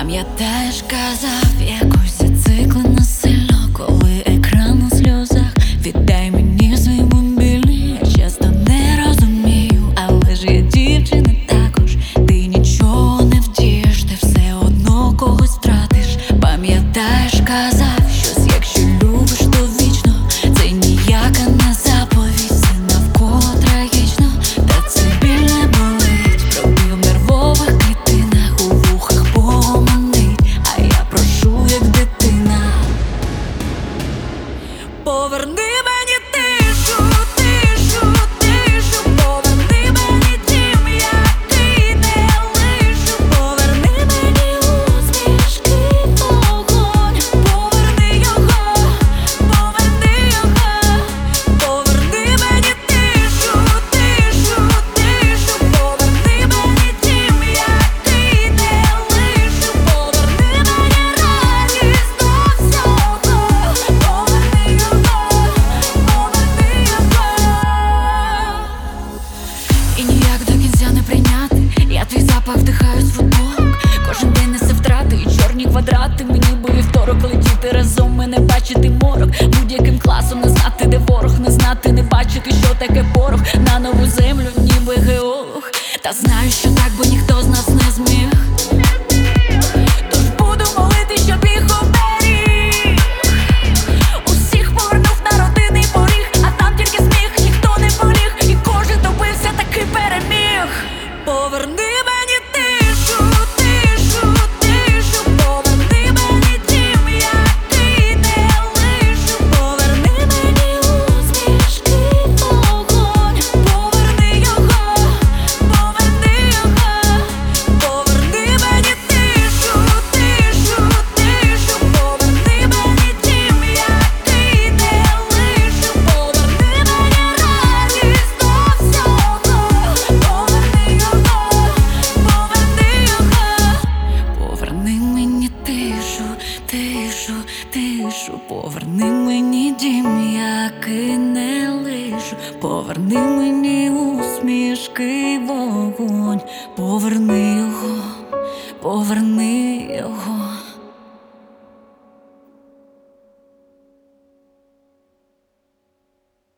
Пам'ятаєш, казав, якось зациклено сильно, коли екран у сльозах. Віддай мені свій мобільний, я часто не розумію, але ж я дівчина також. Ти нічого не вдієш, ти все одно когось втратиш. Пам'ятаєш, казав щось, якщо любиш, то вічно. Це ніяка не заповідь, все навколо трагічно. Та це біль не болить, пробіг в нервових клітинах, у вухах поманить, а я прошу, як дитина. Поверни мені тишу, тишу, тишу. Поверни мені дім, який не лишу. Поверни мені усмішки, вогонь. Поверни його, поверни його. Поверни мені тишу, тишу, тишу. Поверни мені дім, який не лишу. Поверни мені радість до всього. Поверни його, поверни його. І ніяк до кінця не прийняти. Я твій запах вдихаю з футболок. Кожен день несе втрати і чорні квадрати. Мені би вівторок летіти разом, мене бачити морок. Будь-яким класом не знати, де ворог, не знати, не бачити, що таке порох. На нову землю, ніби геолог. Та знаю, що так би ніхто з нас не зміг. Тож буду молити, щоб їх оберіг. Усіх повернув на родинний поріг, а там тільки сміх, ніхто не поліг. І кожен добився, таки переміг. Поверни мені тишу, тишу, тишу. Поверни мені дім, який не лишу. Поверни мені усмішки, вогонь. Поверни його, поверни його. Поверни мені тишу, тишу, тишу. Поверни мені дім, який не лишу. Поверни мені радість до всього. Поверни його, поверни його. Поверни мені тишу, тишу, тишу. Поверни мені дім, який не лишу. Поверни мені усмішки, вогонь. Поверни його, поверни